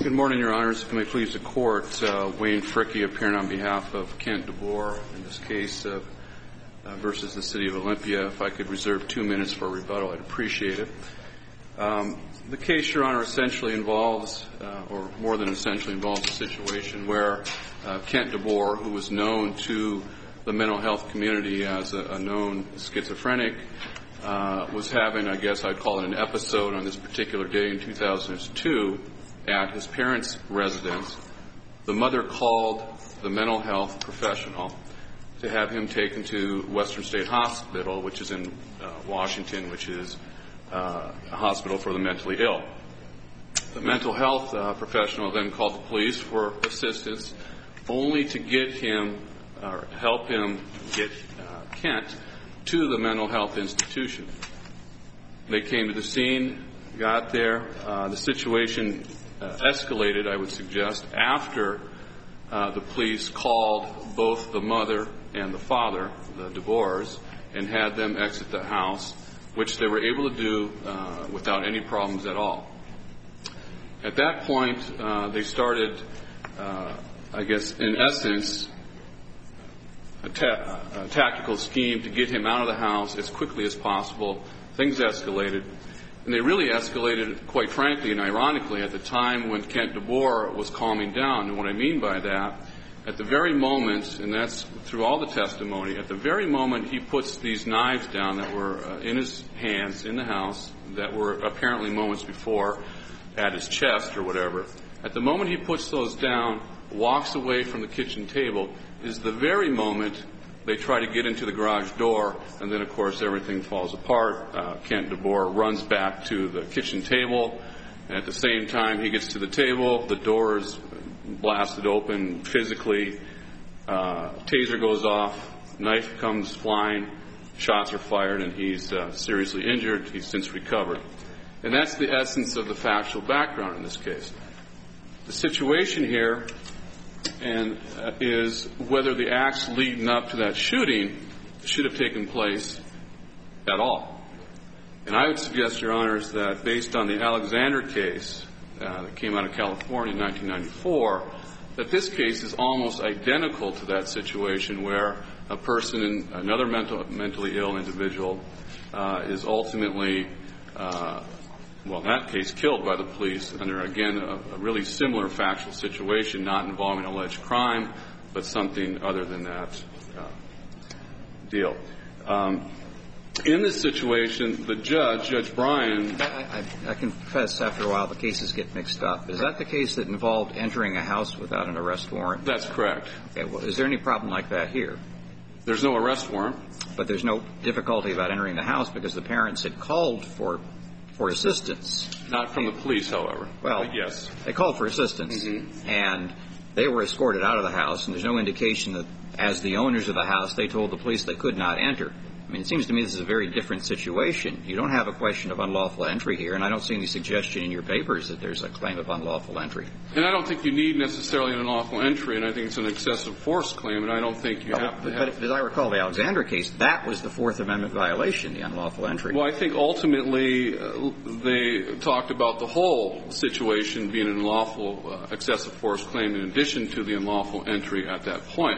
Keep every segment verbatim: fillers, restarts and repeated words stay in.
Good morning, Your Honors. If you may please the Court, uh, Wayne Fricke appearing on behalf of Kent DeBoer in this case uh, uh, versus the City of Olympia. If I could reserve two minutes for rebuttal, I'd appreciate it. Um, the case, Your Honor, essentially involves, uh, or more than essentially involves, a situation where uh, Kent DeBoer, who was known to the mental health community as a, a known schizophrenic, uh, was having, I guess I'd call it an episode on this particular day in two thousand two at his parents' residence. The mother called the mental health professional to have him taken to Western State Hospital, which is in uh, Washington, which is uh, a hospital for the mentally ill. The mental health uh, professional then called the police for assistance, only to get him, or help him get uh, Kent to the mental health institution. They came to the scene, got there. Uh, the situation uh, escalated, I would suggest, after uh, the police called both the mother and the father, the DeBoers, and had them exit the house, which they were able to do uh, without any problems at all. At that point, uh, they started, uh, I guess, in essence, A, ta- a tactical scheme to get him out of the house as quickly as possible. Things escalated. And they really escalated, quite frankly and ironically, at the time when Kent DeBoer was calming down. And what I mean by that, at the very moment, and that's through all the testimony, at the very moment he puts these knives down that were uh, in his hands in the house, that were apparently moments before at his chest or whatever, at the moment he puts those down, walks away from the kitchen table, is the very moment they try to get into the garage door, and then, of course, everything falls apart. Uh, Kent DeBoer runs back to the kitchen table, and at the same time he gets to the table, the door is blasted open physically, uh, taser goes off, knife comes flying, shots are fired, and he's uh, seriously injured. He's since recovered. And that's the essence of the factual background in this case. The situation here and uh, is whether the acts leading up to that shooting should have taken place at all. And I would suggest, Your Honors, that based on the Alexander case uh, that came out of California in nineteen ninety-four, that this case is almost identical to that situation where a person, in, another mental, mentally ill individual, uh, is ultimately uh, well, in that case, killed by the police under, again, a, a really similar factual situation, not involving alleged crime, but something other than that uh, deal. Um, in this situation, the judge, Judge Bryan... I, I, I confess, after a while, the cases get mixed up. Is that the case that involved entering a house without an arrest warrant? That's correct. Okay, well, is there any problem like that here? There's no arrest warrant. But there's no difficulty about entering the house because the parents had called for for assistance. Not from the police, however. Well, but yes. They called for assistance, mm-hmm. and they were escorted out of the house, and there's no indication that as the owners of the house, they told the police they could not enter. I mean, it seems to me this is a very different situation. You don't have a question of unlawful entry here, and I don't see any suggestion in your papers that there's a claim of unlawful entry. And I don't think you need necessarily an unlawful entry, and I think it's an excessive force claim, and I don't think you no, have to but, have... But as I recall the Alexander case, that was the Fourth Amendment violation, the unlawful entry. Well, I think ultimately uh, they talked about the whole situation being an unlawful uh, excessive force claim in addition to the unlawful entry at that point.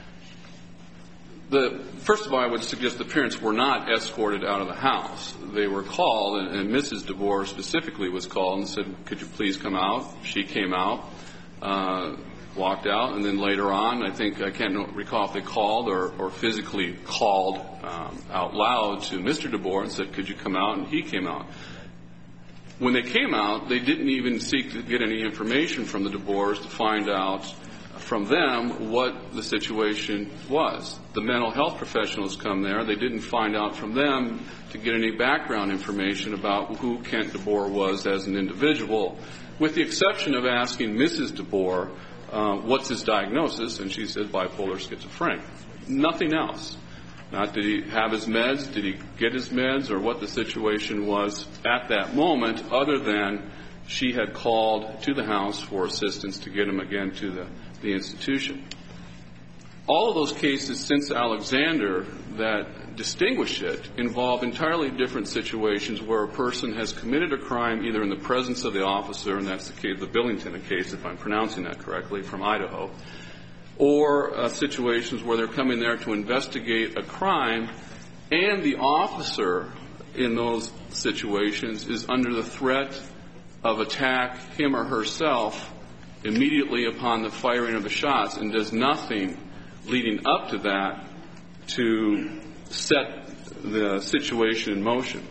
The, first of all, I would suggest the parents were not escorted out of the house. They were called, and, and Missus DeBoer specifically was called and said, could you please come out? She came out, uh, walked out, and then later on, I think, I can't recall if they called or, or physically called um, out loud to Mister DeBoer and said, could you come out? And he came out. When they came out, they didn't even seek to get any information from the DeBoers to find out from them what the situation was. The mental health professionals come there. They didn't find out from them to get any background information about who Kent DeBoer was as an individual, with the exception of asking Missus DeBoer, uh, what's his diagnosis, and she said bipolar schizophrenic. Nothing else. Not did he have his meds, did he get his meds, or what the situation was at that moment, other than she had called to the house for assistance to get him again to the the institution. All of those cases since Alexander that distinguish it involve entirely different situations where a person has committed a crime either in the presence of the officer, and that's the case, the Billington case, if I'm pronouncing that correctly, from Idaho, or uh, situations where they're coming there to investigate a crime, and the officer in those situations is under the threat of attack, him or herself, immediately upon the firing of the shots, and does nothing leading up to that to set the situation in motion.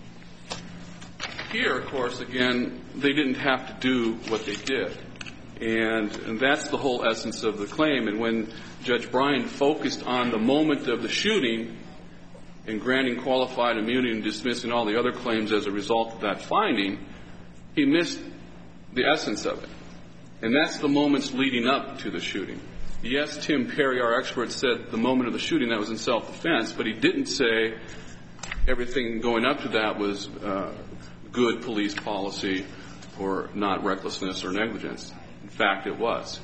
Here, of course, again, they didn't have to do what they did. And, and that's the whole essence of the claim. And when Judge Bryan focused on the moment of the shooting and granting qualified immunity and dismissing all the other claims as a result of that finding, he missed the essence of it. And that's the moments leading up to the shooting. Yes, Tim Perry, our expert, said the moment of the shooting that was in self-defense, but he didn't say everything going up to that was uh, good police policy or not recklessness or negligence. In fact, it was.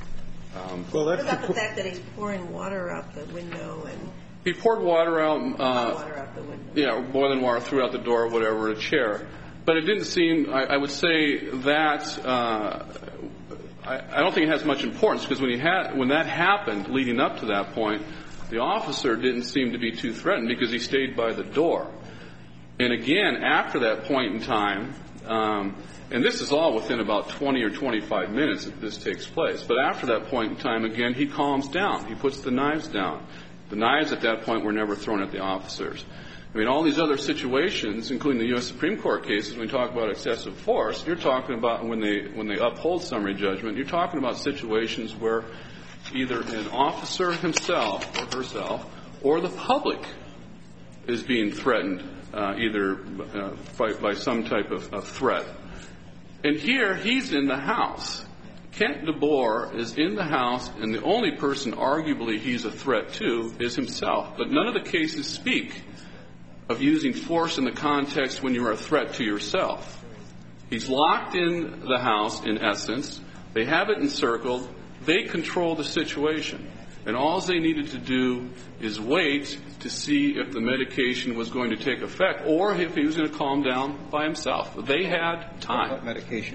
Um, well, what about the fact that he's pouring water out the window and he poured water out, uh, water out the window. Yeah, boiling water, threw out the door, whatever, a chair. But it didn't seem. I, I would say that uh, I, I don't think it has much importance, because when he had when that happened, leading up to that point, the officer didn't seem to be too threatened because he stayed by the door. And again, after that point in time, um, and this is all within about twenty or twenty-five minutes that this takes place. But after that point in time, again, he calms down. He puts the knives down. The knives at that point were never thrown at the officers. I mean, all these other situations, including the U S Supreme Court cases, when we talk about excessive force, you're talking about when they when they uphold summary judgment, you're talking about situations where either an officer himself or herself or the public is being threatened, uh, either uh, by, by some type of, of threat. And here, he's in the house. Kent DeBoer is in the house, and the only person arguably he's a threat to is himself. But none of the cases speak of using force in the context when you're a threat to yourself. He's locked in the house, in essence. They have it encircled. They control the situation. And all they needed to do is wait to see if the medication was going to take effect or if he was going to calm down by himself. They had time. What medication?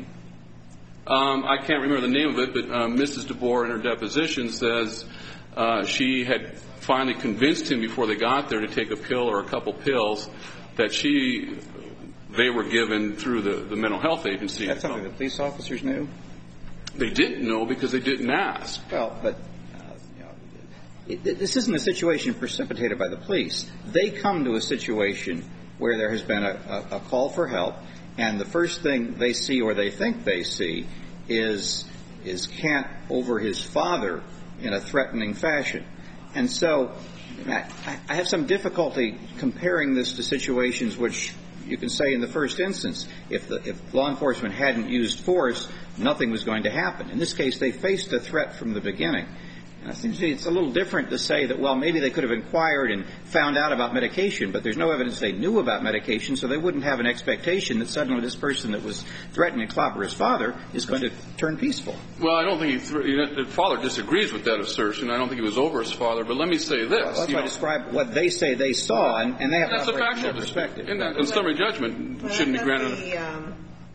Um, I can't remember the name of it, but um, Missus DeBoer in her deposition says uh, she had finally convinced him before they got there to take a pill or a couple pills that she they were given through the, the mental health agency. That's something the police officers knew? They didn't know because they didn't ask. Well, but uh, you know, it, this isn't a situation precipitated by the police. They come to a situation where there has been a, a, a call for help, and the first thing they see or they think they see is is Kent over his father in a threatening fashion. And so I, I have some difficulty comparing this to situations which you can say in the first instance, if, the, if law enforcement hadn't used force, nothing was going to happen. In this case, they faced a threat from the beginning. And it seems to me it's a little different to say that, well, maybe they could have inquired and found out about medication, but there's no evidence they knew about medication, so they wouldn't have an expectation that suddenly this person that was threatening to clobber his father is going to turn peaceful. Well, I don't think he th- the father disagrees with that assertion. I don't think he was over his father. But let me say this. Well, that's why I describe what they say they saw, and, and they have that's to a factual perspective. And, and summary judgment well, shouldn't be granted. The, um,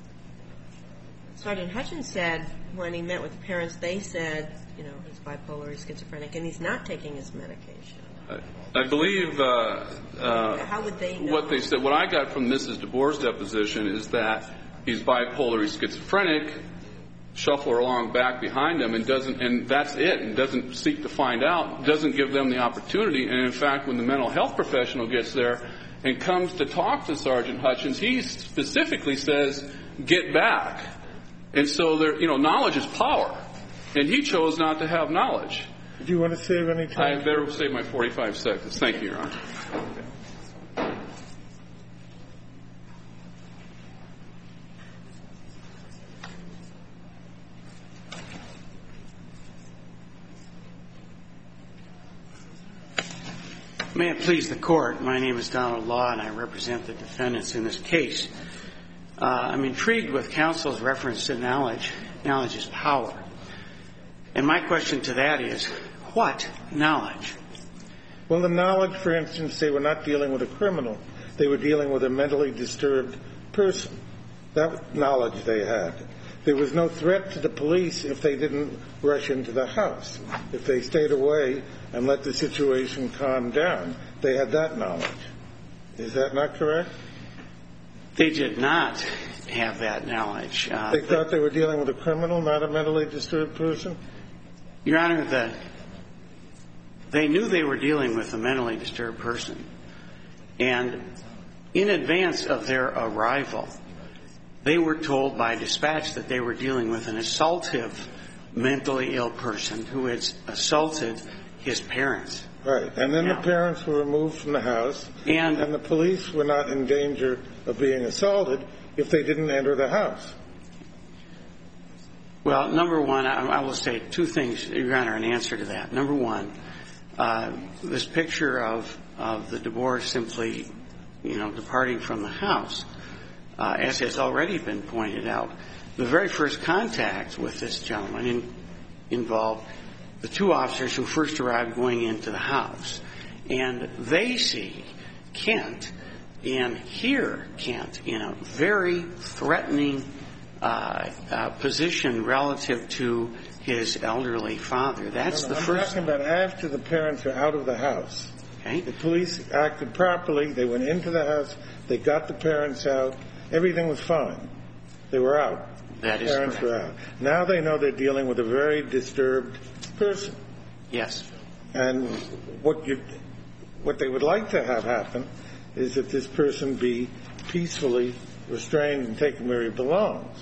Sergeant Hutchins said when he met with the parents, they said, you know, he's bipolar, he's schizophrenic, and he's not taking his medication. I, I believe uh, uh, How would they know? what they said. What I got from Missus DeBoer's deposition is that he's bipolar, he's schizophrenic, shuffle along back behind them, and doesn't, and that's it, and doesn't seek to find out, doesn't give them the opportunity. And in fact, when the mental health professional gets there and comes to talk to Sergeant Hutchins, he specifically says, "Get back." And so there, you know, knowledge is power. And he chose not to have knowledge. Do you want to save any time? I better save my forty-five seconds. Thank you, Your Honor. May it please the Court, my name is Donald Law, and I represent the defendants in this case. Uh, I'm intrigued with counsel's reference to knowledge. Knowledge is power. And my question to that is, what knowledge? Well, the knowledge, for instance, they were not dealing with a criminal. They were dealing with a mentally disturbed person. That knowledge they had. There was no threat to the police if they didn't rush into the house. If they stayed away and let the situation calm down, they had that knowledge. Is that not correct? They did not have that knowledge. Uh, they thought they were dealing with a criminal, not a mentally disturbed person? Your Honor, the, they knew they were dealing with a mentally disturbed person. And in advance of their arrival, they were told by dispatch that they were dealing with an assaultive, mentally ill person who had assaulted his parents. Right. And then now, the parents were removed from the house, and, and the police were not in danger of being assaulted if they didn't enter the house. Well, number one, I, I will say two things, Your Honor, in answer to that. Number one, uh, this picture of, of the DeBoer simply, you know, departing from the house, uh, as has already been pointed out, the very first contact with this gentleman in, involved the two officers who first arrived going into the house. And they see Kent and hear Kent in a very threatening uh, uh, position relative to his elderly father. That's no, no, the I'm first. I'm talking about after the parents are out of the house. Okay. The police acted properly. They went into the house. They got the parents out. Everything was fine. They were out. That the is parents correct. were out. Now they know they're dealing with a very disturbed person. Yes. And what you, what they would like to have happen is that this person be peacefully restrained and taken where he belongs.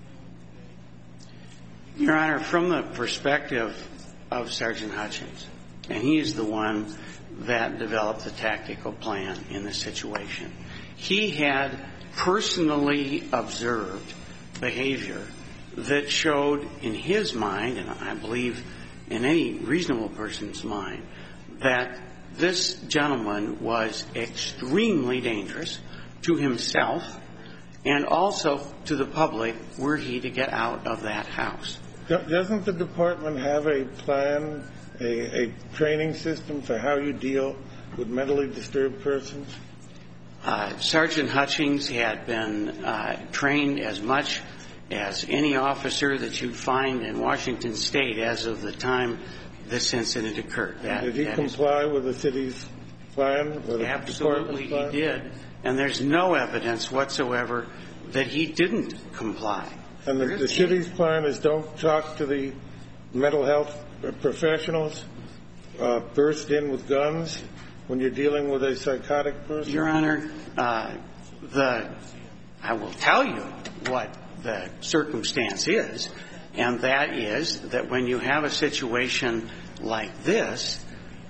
Your Honor, from the perspective of Sergeant Hutchings, and he is the one that developed the tactical plan in this situation, he had personally observed behavior that showed in his mind, and I believe in any reasonable person's mind, that this gentleman was extremely dangerous to himself and also to the public were he to get out of that house. Doesn't the department have a plan, a, a training system for how you deal with mentally disturbed persons? Uh, Sergeant Hutchings had been uh, trained as much as any officer that you'd find in Washington State as of the time this incident occurred. That, did he that comply with the city's plan? With absolutely the he did. And there's no evidence whatsoever that he didn't comply. And the, the city's plan is don't talk to the mental health professionals, uh, burst in with guns when you're dealing with a psychotic person? Your Honor, uh, the I will tell you what the circumstance is, and that is that when you have a situation like this,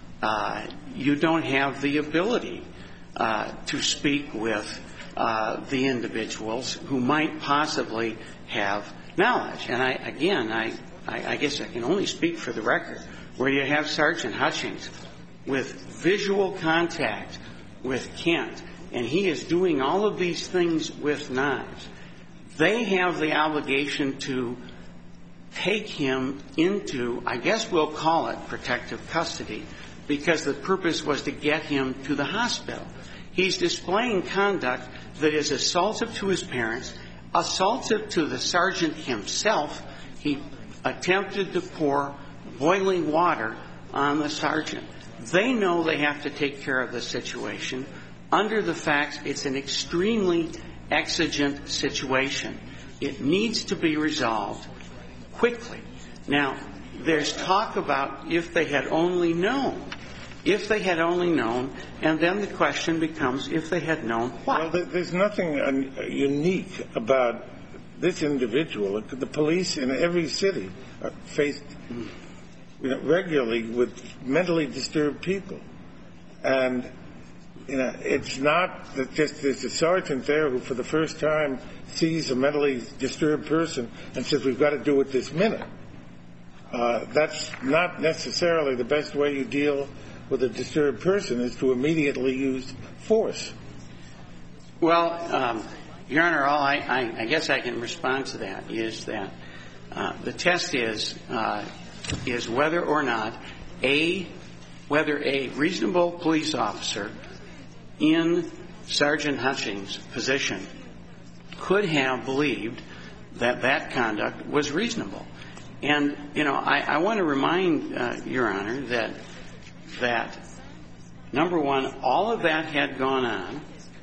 uh, you don't have the ability uh, to speak with uh, the individuals who might possibly have knowledge. And I, again, I, I, I guess I can only speak for the record, where you have Sergeant Hutchings with visual contact with Kent, and he is doing all of these things with knives. They have the obligation to take him into, I guess we'll call it protective custody, because the purpose was to get him to the hospital. He's displaying conduct that is assaultive to his parents, assaultive to the sergeant himself. He attempted to pour boiling water on the sergeant. They know they have to take care of the situation. Under the facts, it's an extremely exigent situation. It needs to be resolved quickly. Now, there's talk about if they had only known. If they had only known, and then the question becomes if they had known what. Well, there's nothing un- unique about this individual. The police in every city are faced you know, regularly with mentally disturbed people. And, you know, it's not that just there's a sergeant there who for the first time sees a mentally disturbed person and says, we've got to do it this minute. Uh, that's not necessarily the best way you deal with a disturbed person, is to immediately use force. Well, um, Your Honor, all I, I, I guess I can respond to that is that uh, the test is uh, is whether or not A, whether a reasonable police officer in Sergeant Hutchings' position could have believed that that conduct was reasonable. And, you know, I, I want to remind, uh, Your Honor, that, that, number one, all of that had gone on.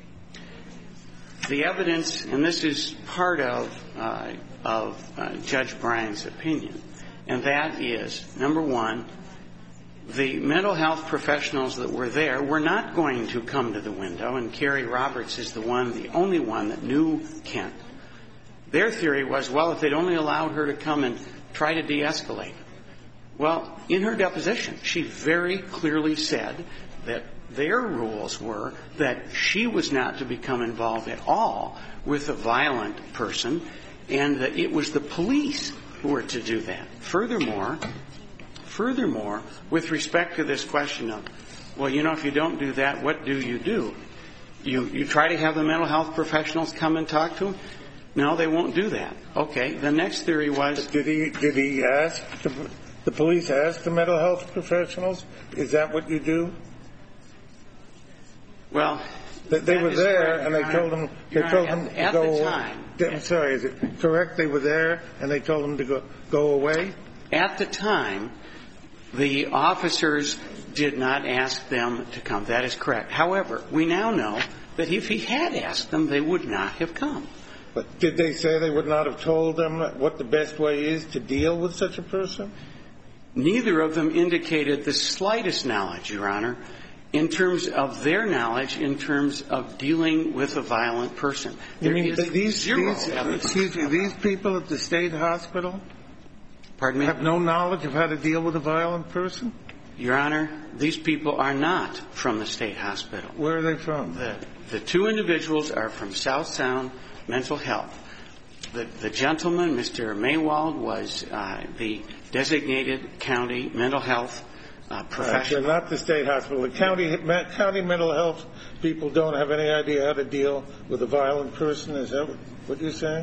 The evidence, and this is part of, uh, of uh, Judge Bryan's opinion, and that is, number one, the mental health professionals that were there were not going to come to the window, and Carrie Roberts is the one, the only one that knew Kent. Their theory was, well, if they'd only allowed her to come and try to de-escalate. Well, in her deposition, she very clearly said that their rules were that she was not to become involved at all with a violent person, and that it was the police who were to do that. Furthermore, furthermore, with respect to this question of, well, you know, if you don't do that, what do you do? You, you try to have the mental health professionals come and talk to them? No, they won't do that. Okay. The next theory was... Did he, did he ask, the, the police ask the mental health professionals, is that what you do? Well... They, they were there, and they told them, they told them to go away. Time, I'm sorry, is it correct? They were there, and they told them to go, go away? At the time, the officers did not ask them to come. That is correct. However, we now know that if he had asked them, they would not have come. But did they say they would not have told them what the best way is to deal with such a person? Neither of them indicated the slightest knowledge, Your Honor, in terms of their knowledge, in terms of dealing with a violent person. You There mean is these, zero these, evidence. excuse me, these people at the state hospital Pardon me? have no knowledge of how to deal with a violent person? Your Honor, these people are not from the state hospital. Where are they from? The, the two individuals are from South Sound Mental Health. The, the gentleman, Mister Maywald, was uh, the designated county mental health uh, professional. Uh, they're not the state hospital. The county, county mental health people don't have any idea how to deal with a violent person. Is that what you're saying?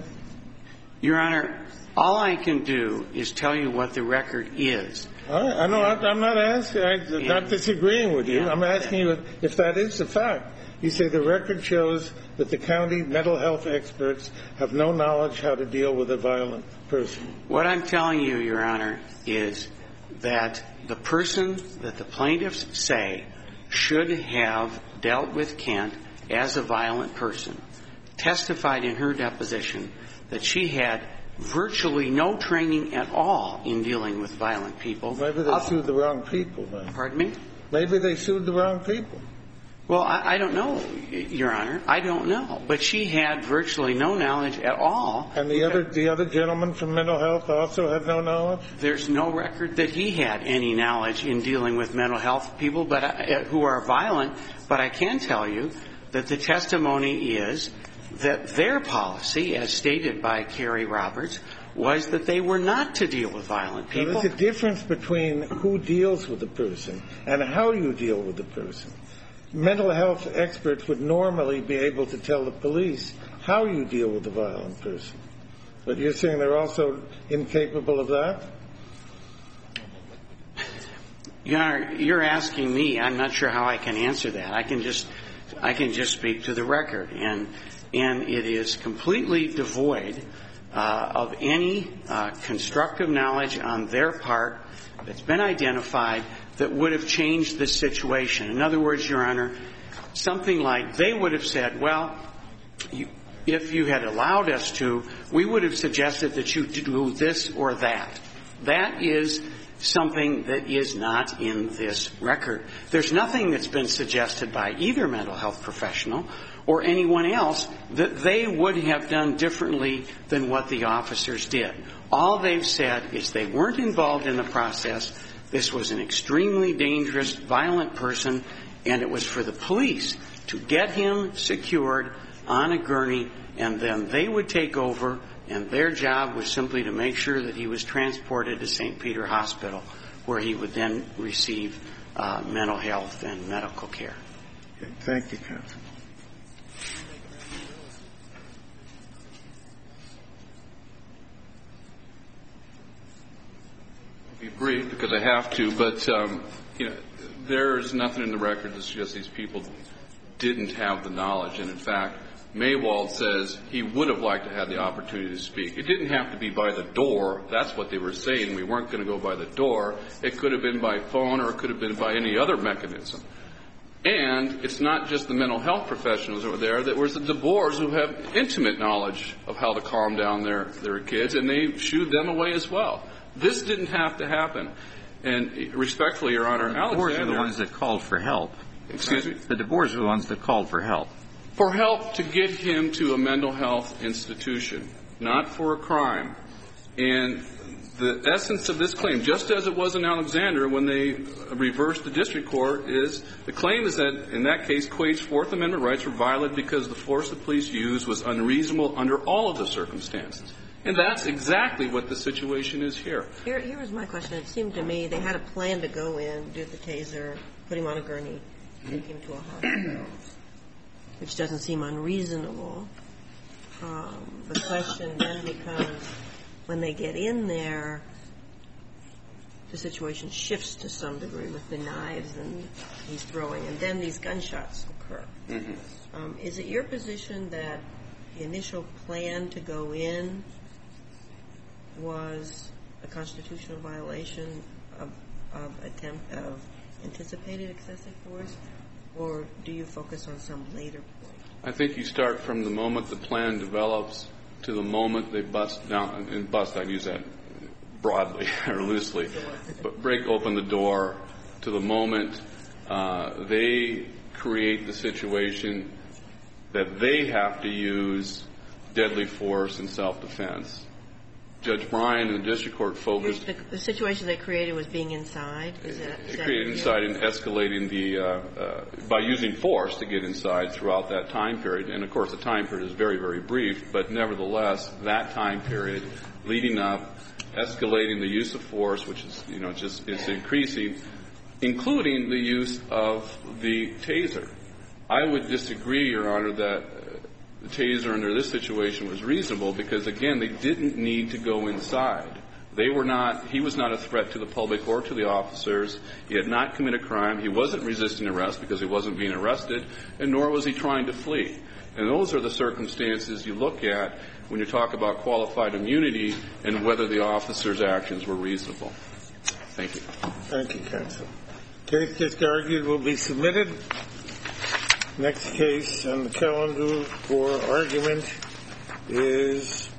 Your Honor, all I can do is tell you what the record is. All right. I know. I'm not asking. I'm not disagreeing with you. Yeah. I'm asking you if that is the fact. You say the record shows that the county mental health experts have no knowledge how to deal with a violent person. What I'm telling you, Your Honor, is that the person that the plaintiffs say should have dealt with Kent as a violent person testified in her deposition that she had virtually no training at all in dealing with violent people. Maybe they sued the wrong people, then. Pardon me? Maybe they sued the wrong people. Well, I, I don't know, Your Honor. I don't know. But she had virtually no knowledge at all. And the other the other gentleman from mental health also had no knowledge? There's no record that he had any knowledge in dealing with mental health people but uh, who are violent. But I can tell you that the testimony is that their policy, as stated by Carrie Roberts, was that they were not to deal with violent people. Now, there's a difference between who deals with the person and how you deal with the person. Mental health experts would normally be able to tell the police how you deal with a violent person. But you're saying they're also incapable of that? Your Honor, you're asking me. I'm not sure how I can answer that. I can just, I can just speak to the record. And, and it is completely devoid uh, of any uh, constructive knowledge on their part that's been identified that would have changed this situation. In other words, Your Honor, something like they would have said, well, you, if you had allowed us to, we would have suggested that you do this or that. That is something that is not in this record. There's nothing that's been suggested by either mental health professional or anyone else that they would have done differently than what the officers did. All they've said is they weren't involved in the process. This was an extremely dangerous, violent person, and it was for the police to get him secured on a gurney, and then they would take over, and their job was simply to make sure that he was transported to Saint Peter Hospital, where he would then receive uh, mental health and medical care. Okay. Thank you, counsel. Be brief because I have to, but um, you know, there's nothing in the record that suggests these people didn't have the knowledge. And, in fact, Maywald says he would have liked to have the opportunity to speak. It didn't have to be by the door. That's what they were saying. We weren't going to go by the door. It could have been by phone, or it could have been by any other mechanism. And it's not just the mental health professionals over there. There was the DeBoers who have intimate knowledge of how to calm down their, their kids, and they shooed them away as well. This didn't have to happen. And respectfully, Your Honor, the Alexander... DeBoers are the ones that called for help. Excuse me? The DeBoers are the ones that called for help. For help to get him to a mental health institution, not for a crime. And the essence of this claim, just as it was in Alexander when they reversed the district court, is the claim is that, in that case, Quaid's Fourth Amendment rights were violated because the force the police used was unreasonable under all of the circumstances. And that's exactly what the situation is here. Here, here was my question. It seemed to me they had a plan to go in, do the taser, put him on a gurney, take him to a hospital, which doesn't seem unreasonable. Um, the question then becomes, when they get in there, the situation shifts to some degree with the knives and he's throwing, and then these gunshots occur. Mm-hmm. Um, is it your position that the initial plan to go in was a constitutional violation of, of attempt of anticipated excessive force, or do you focus on some later point? I think you start from the moment the plan develops to the moment they bust down, and bust, I use that broadly or loosely, but break open the door to the moment uh, they create the situation that they have to use deadly force in self-defense. Judge Bryan in the district court focused... The, the situation they created was being inside? Is that, is it that created inside and escalating the... Uh, uh, by using force to get inside throughout that time period. And, of course, the time period is very, very brief, but nevertheless, that time period leading up, escalating the use of force, which is, you know, just is increasing, including the use of the taser. I would disagree, Your Honor, that the taser under this situation was reasonable because, again, they didn't need to go inside. They were not, he was not a threat to the public or to the officers. He had not committed a crime. He wasn't resisting arrest because he wasn't being arrested, and nor was he trying to flee. And those are the circumstances you look at when you talk about qualified immunity and whether the officer's actions were reasonable. Thank you. Thank you, counsel. Case just argued will be submitted. Next case on the calendar for argument is